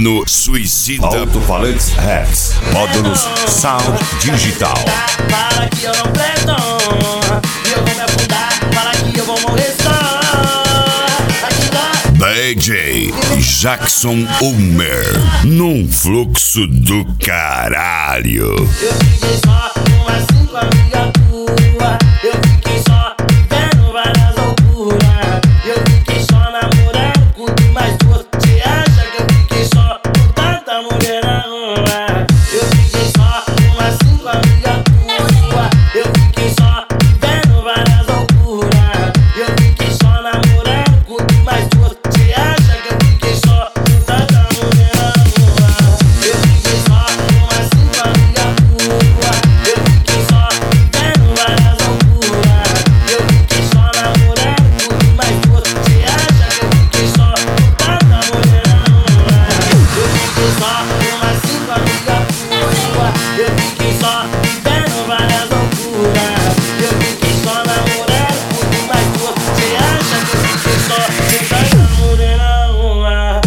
Fiorino Suicida. Alto-falantes Rex. Módulos Sound Digital. Para que eu não presto, eu vou me afundar. Para que eu vou morrer só. DJ Jackson Ulmer. Num fluxo do caralho. Eu fiquei só com umas 5 amigas tuas. Eu fiquei só vendo várias loucuras. Eu fiquei só namorando com mais duas. Você acha que eu fiquei só com tanta mulher na rua? Eu fiquei só com umas 5 amigas tuas. Eu fiquei só vendo várias loucuras. Eu fiquei só namorando com mais duas. Você acha que eu fiquei só com tanta mulher na rua? Eu fiquei só com umas 5 amigas tuas. Eu fiquei só vendo várias loucuras. Eu fiquei só namorando com mais duas. Você acha que eu fiquei só com tanta mulher na rua? Eu fiquei só com umas 5 amigas tuas. Eu fiquei só vendo várias loucuras. Eu fiquei só namorando com mais duas. Você acha que eu fiquei só com tanta mulher na rua?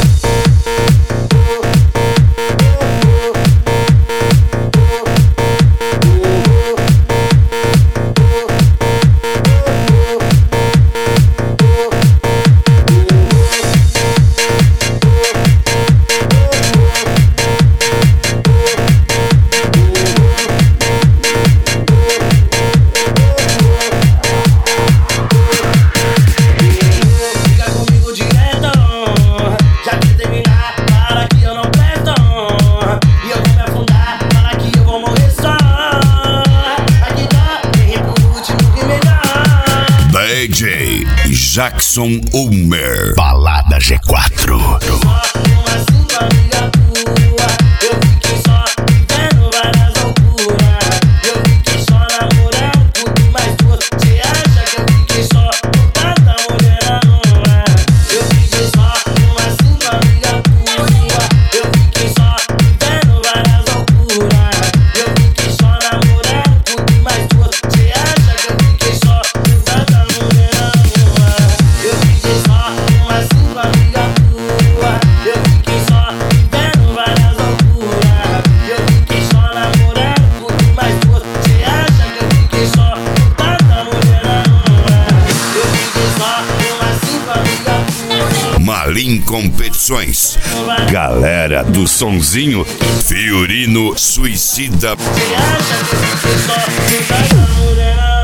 Fica comigo direto, já que terminar, para que eu não presto. E eu vou me afundar, para que eu vou morrer só. Aqui dá, vem pro último que melhor. DJ Jackson Ulmer. Balada G4. Só umas 5 amigas tuas. Eu fiquei só vendo várias loucuras. Eu fiquei só namorando com mais duas. Você acha que eu fiquei só com tanta mulher na rua? Eu fiquei só umas 5 amigas tuas. Eu fiquei só vendo várias loucuras. Eu fiquei só namorando com mais duas. Você acha que eu fiquei só com tanta mulher na rua? Eu fiquei só umas 5 amigas tuas. Eu fiquei só vendo várias loucuras. Eu fiquei só namorando com mais duas. Você acha que eu fiquei só com tanta mulher na rua? Eu fiquei só umas 5 amigas tuas. Malim Competições. Galera do Sonzinho. Fiorino Suicida. Você acha que eu fiquei só com tanta mulher na rua?